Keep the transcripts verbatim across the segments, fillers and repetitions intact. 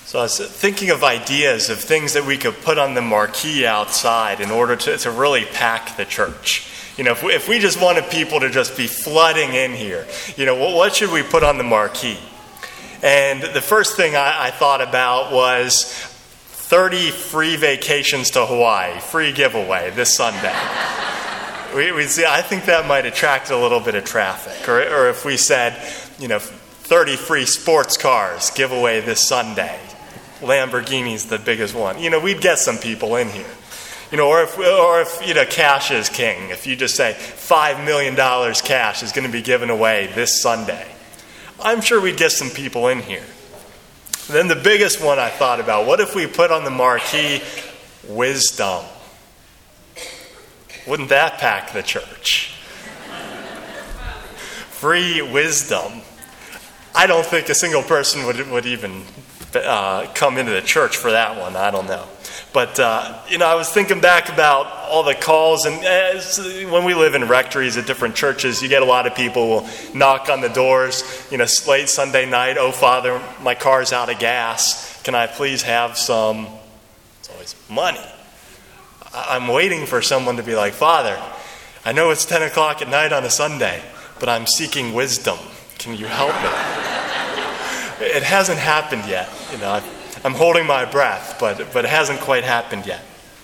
So I was thinking of ideas of things that we could put on the marquee outside in order to, to really pack the church. You know, if we, if we just wanted people to just be flooding in here, you know, what, what should we put on the marquee? And the first thing I, I thought about was thirty free vacations to Hawaii, free giveaway this Sunday. we, we see, I think that might attract a little bit of traffic. Or, or if we said, you know, thirty free sports cars giveaway this Sunday. Lamborghini's the biggest one. You know, we'd get some people in here. You know, or if, or if you know, cash is king. If you just say five million dollars cash is going to be given away this Sunday, I'm sure we'd get some people in here. Then the biggest one I thought about, what if we put on the marquee, wisdom? Wouldn't that pack the church? Free wisdom. I don't think a single person would, would even uh, come into the church for that one. I don't know. But, uh, you know, I was thinking back about all the calls, and as, when we live in rectories at different churches, you get a lot of people who will knock on the doors, you know, late Sunday night, "Oh, Father, my car's out of gas. Can I please have some," it's always money. I'm waiting for someone to be like, "Father, I know it's ten o'clock at night on a Sunday, but I'm seeking wisdom. Can you help me?" It hasn't happened yet, you know. I'm holding my breath, but but it hasn't quite happened yet.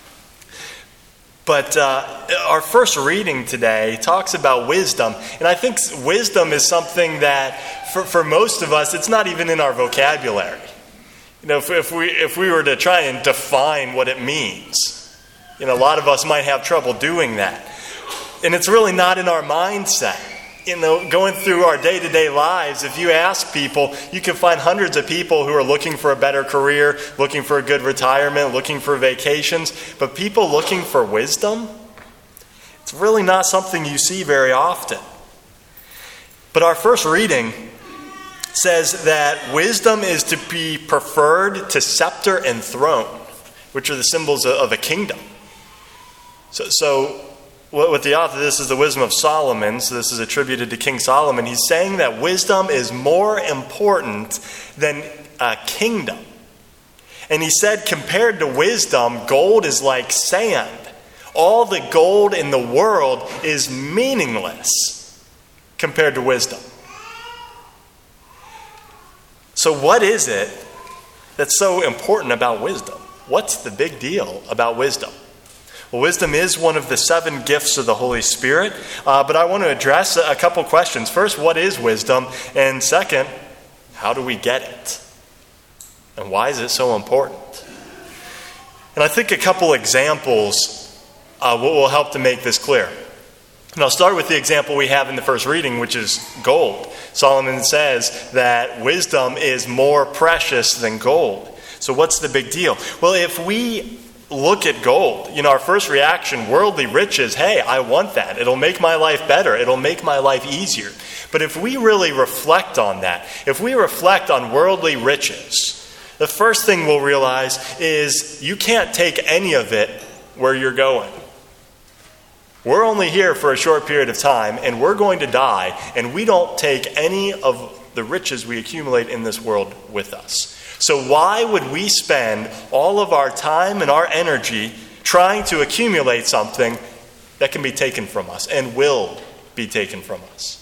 But uh, our first reading today talks about wisdom, and I think wisdom is something that, for, for most of us, it's not even in our vocabulary. You know, if, if we if we were to try and define what it means, you know, a lot of us might have trouble doing that, and it's really not in our mindset. You know, going through our day-to-day lives, if you ask people, you can find hundreds of people who are looking for a better career, looking for a good retirement, looking for vacations. But people looking for wisdom, it's really not something you see very often. But our first reading says that wisdom is to be preferred to scepter and throne, which are the symbols of a kingdom. So, so What the author, this is the wisdom of Solomon, so this is attributed to King Solomon. He's saying that wisdom is more important than a kingdom. And he said, compared to wisdom, gold is like sand. All the gold in the world is meaningless compared to wisdom. So what is it that's so important about wisdom? What's the big deal about wisdom? Well, wisdom is one of the seven gifts of the Holy Spirit, uh, but I want to address a couple questions. First, what is wisdom? And second, how do we get it? And why is it so important? And I think a couple examples uh, will, will help to make this clear. And I'll start with the example we have in the first reading, which is gold. Solomon says that wisdom is more precious than gold. So what's the big deal? Well, if we look at gold, you know, our first reaction, worldly riches, hey, I want that. It'll make my life better. It'll make my life easier. But if we really reflect on that, if we reflect on worldly riches, the first thing we'll realize is you can't take any of it where you're going. We're only here for a short period of time, and we're going to die, and we don't take any of the riches we accumulate in this world with us. So why would we spend all of our time and our energy trying to accumulate something that can be taken from us and will be taken from us?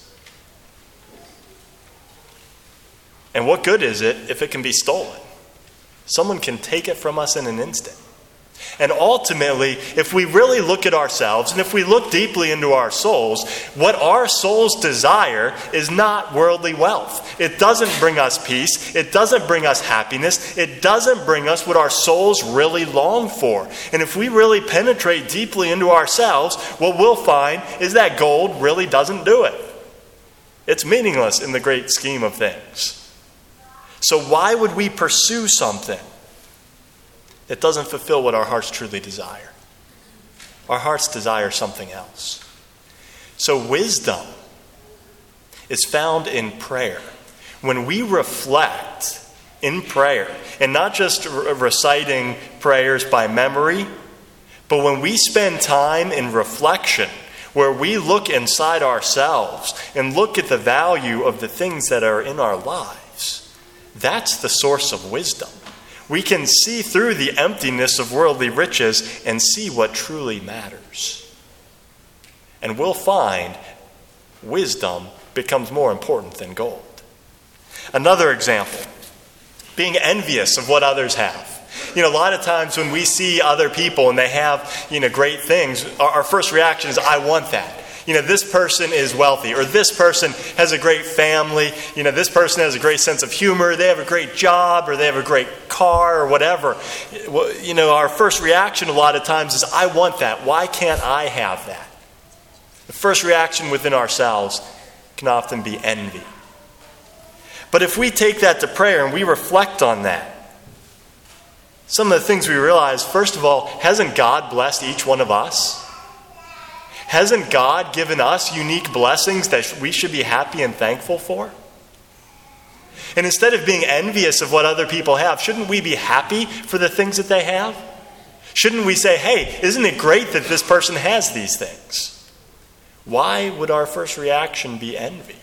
And what good is it if it can be stolen? Someone can take it from us in an instant. And ultimately, if we really look at ourselves and if we look deeply into our souls, what our souls desire is not worldly wealth. It doesn't bring us peace. It doesn't bring us happiness. It doesn't bring us what our souls really long for. And if we really penetrate deeply into ourselves, what we'll find is that gold really doesn't do it. It's meaningless in the great scheme of things. So why would we pursue something that doesn't fulfill what our hearts truly desire? Our hearts desire something else. So wisdom is found in prayer. When we reflect in prayer, and not just re- reciting prayers by memory, but when we spend time in reflection, where we look inside ourselves and look at the value of the things that are in our lives, that's the source of wisdom. We can see through the emptiness of worldly riches and see what truly matters. And we'll find wisdom becomes more important than gold. Another example, being envious of what others have. You know, a lot of times when we see other people and they have, you know, great things, our, our first reaction is, I want that. You know, this person is wealthy, or this person has a great family. You know, this person has a great sense of humor. They have a great job, or they have a great car, or whatever. You know, our first reaction a lot of times is, I want that. Why can't I have that? The first reaction within ourselves can often be envy. But if we take that to prayer and we reflect on that, some of the things we realize, first of all, hasn't God blessed each one of us? Hasn't God given us unique blessings that we should be happy and thankful for? And instead of being envious of what other people have, shouldn't we be happy for the things that they have? Shouldn't we say, hey, isn't it great that this person has these things? Why would our first reaction be envy?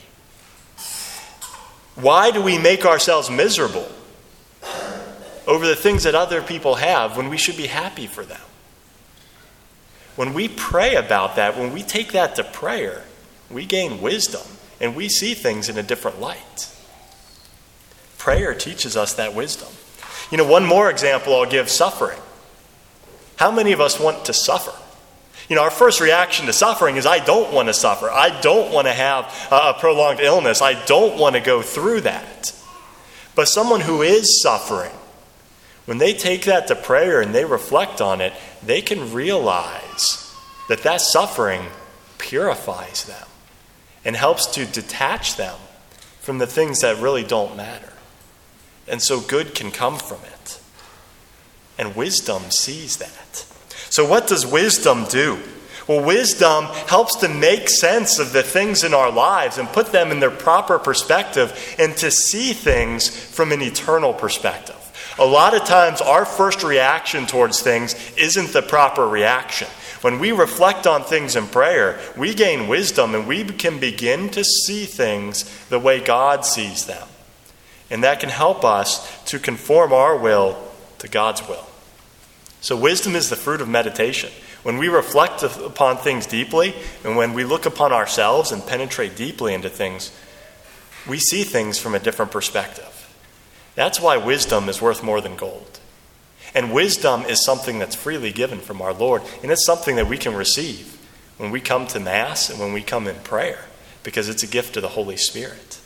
Why do we make ourselves miserable over the things that other people have when we should be happy for them? When we pray about that, when we take that to prayer, we gain wisdom and we see things in a different light. Prayer teaches us that wisdom. You know, one more example I'll give, suffering. How many of us want to suffer? You know, our first reaction to suffering is, I don't want to suffer. I don't want to have a prolonged illness. I don't want to go through that. But someone who is suffering, when they take that to prayer and they reflect on it, they can realize that that suffering purifies them and helps to detach them from the things that really don't matter. And so good can come from it. And wisdom sees that. So what does wisdom do? Well, wisdom helps to make sense of the things in our lives and put them in their proper perspective and to see things from an eternal perspective. A lot of times our first reaction towards things isn't the proper reaction. When we reflect on things in prayer, we gain wisdom and we can begin to see things the way God sees them. And that can help us to conform our will to God's will. So wisdom is the fruit of meditation. When we reflect upon things deeply, and when we look upon ourselves and penetrate deeply into things, we see things from a different perspective. That's why wisdom is worth more than gold. And wisdom is something that's freely given from our Lord, and it's something that we can receive when we come to Mass and when we come in prayer, because it's a gift of the Holy Spirit.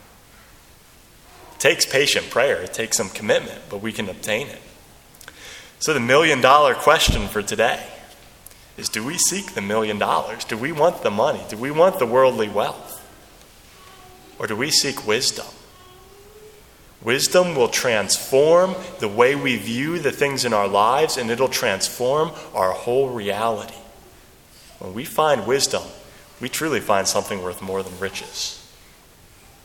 It takes patient prayer. It takes some commitment, but we can obtain it. So the million dollar question for today is, do we seek the million dollars? Do we want the money? Do we want the worldly wealth? Or do we seek wisdom? Wisdom will transform the way we view the things in our lives, and it'll transform our whole reality. When we find wisdom, we truly find something worth more than riches.